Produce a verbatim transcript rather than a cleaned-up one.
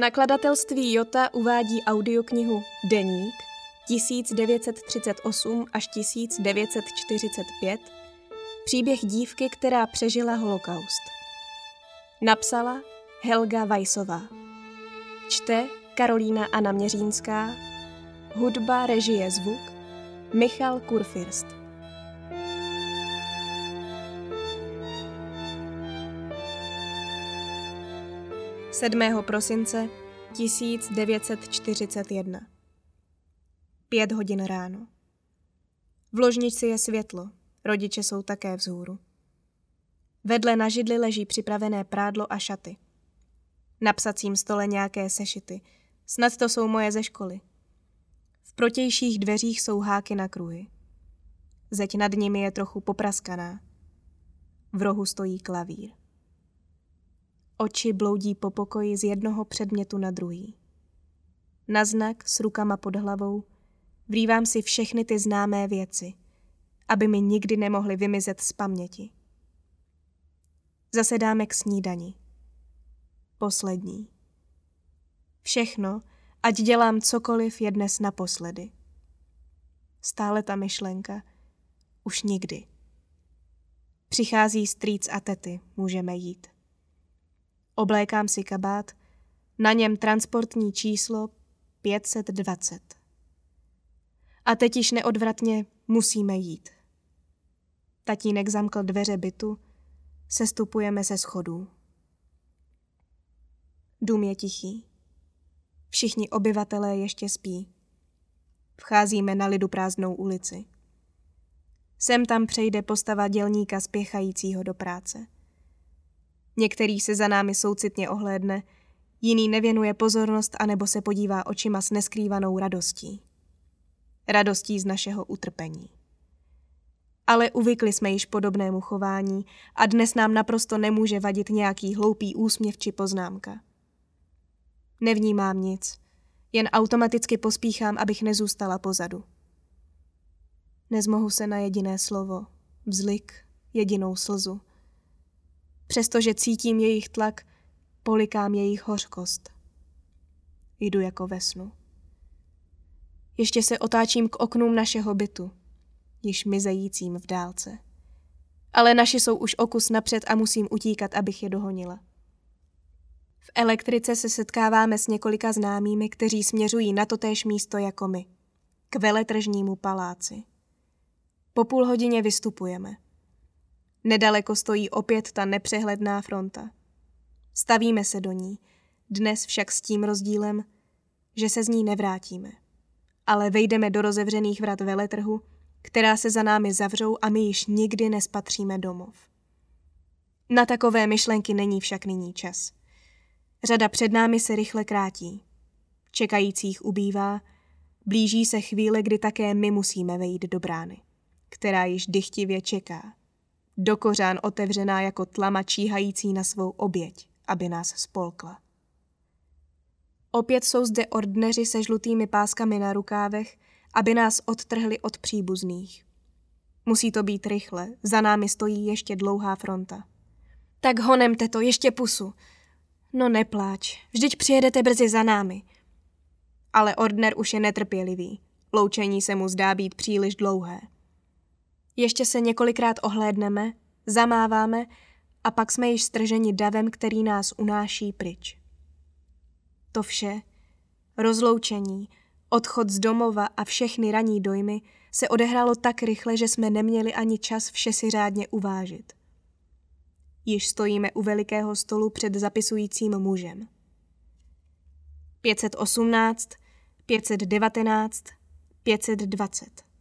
Nakladatelství Jota uvádí audioknihu Deník tisíc devět set třicet osm až tisíc devět set čtyřicet pět, příběh dívky, která přežila holokaust. Napsala Helga Weissová. Čte Karolína Anna Měřínská. Hudba, režie, zvuk Michal Kurfürst. sedmého prosince tisíc devět set čtyřicet jedna. Pět hodin ráno. V ložnici je světlo, rodiče jsou také vzhůru. Vedle na židli leží připravené prádlo a šaty. Na psacím stole nějaké sešity, snad to jsou moje ze školy. V protějších dveřích jsou háky na kruhy. Zeď nad nimi je trochu popraskaná. V rohu stojí klavír. Oči bloudí po pokoji z jednoho předmětu na druhý. Na znak s rukama pod hlavou vrývám si všechny ty známé věci, aby mi nikdy nemohly vymizet z paměti. Zasedáme k snídani. Poslední. Všechno, ať dělám cokoliv, je dnes naposledy. Stále ta myšlenka. Už nikdy. Přichází strýc a tety, můžeme jít. Oblékám si kabát, na něm transportní číslo pět set dvacet. A teď již neodvratně musíme jít. Tatínek zamkl dveře bytu, sestupujeme se schodů. Dům je tichý. Všichni obyvatelé ještě spí. Vcházíme na liduprázdnou ulici. Sem tam přejde postava dělníka spěchajícího do práce. Některý se za námi soucitně ohlédne, jiný nevěnuje pozornost anebo se podívá očima s neskrývanou radostí. Radostí z našeho utrpení. Ale uvykli jsme již podobnému chování a dnes nám naprosto nemůže vadit nějaký hloupý úsměv či poznámka. Nevnímám nic, jen automaticky pospíchám, abych nezůstala pozadu. Nezmohu se na jediné slovo, vzlik, jedinou slzu. Přestože cítím jejich tlak, polikám jejich hořkost. Jdu jako ve snu. Ještě se otáčím k oknům našeho bytu, již mizejícím v dálce. Ale naši jsou už o kus napřed a musím utíkat, abych je dohonila. V elektrice se setkáváme s několika známými, kteří směřují na totéž místo jako my, k veletržnímu paláci. Po půl hodině vystupujeme. Nedaleko stojí opět ta nepřehledná fronta. Stavíme se do ní, dnes však s tím rozdílem, že se z ní nevrátíme. Ale vejdeme do rozevřených vrat veletrhu, která se za námi zavřou a my již nikdy nespatříme domov. Na takové myšlenky není však nyní čas. Řada před námi se rychle krátí. Čekajících ubývá, blíží se chvíle, kdy také my musíme vejít do brány, která již dychtivě čeká. Do kořán otevřená jako tlama číhající na svou oběť, aby nás spolkla. Opět jsou zde ordneři se žlutými páskami na rukávech, aby nás odtrhli od příbuzných. Musí to být rychle, za námi stojí ještě dlouhá fronta. Tak honemte to, ještě pusu. No nepláč, vždyť přijedete brzy za námi. Ale ordner už je netrpělivý, loučení se mu zdá být příliš dlouhé. Ještě se několikrát ohlédneme, zamáváme a pak jsme již strženi davem, který nás unáší pryč. To vše, rozloučení, odchod z domova a všechny ranní dojmy se odehrálo tak rychle, že jsme neměli ani čas vše si řádně uvážit. Již stojíme u velikého stolu před zapisujícím mužem. pět set osmnáct, pět set devatenáct, pět set dvacet.